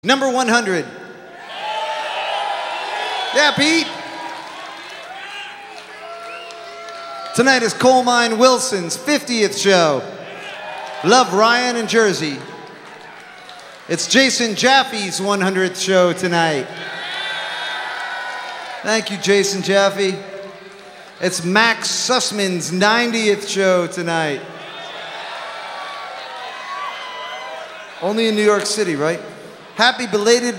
Number 100. Yeah, Pete. Tonight is Coal Mine Wilson's 50th show. Love Ryan in Jersey. It's Jason Jaffe's 100th show tonight. Thank you, Jason Jaffe. It's Max Sussman's 90th show tonight. Only in New York City, right? Happy belated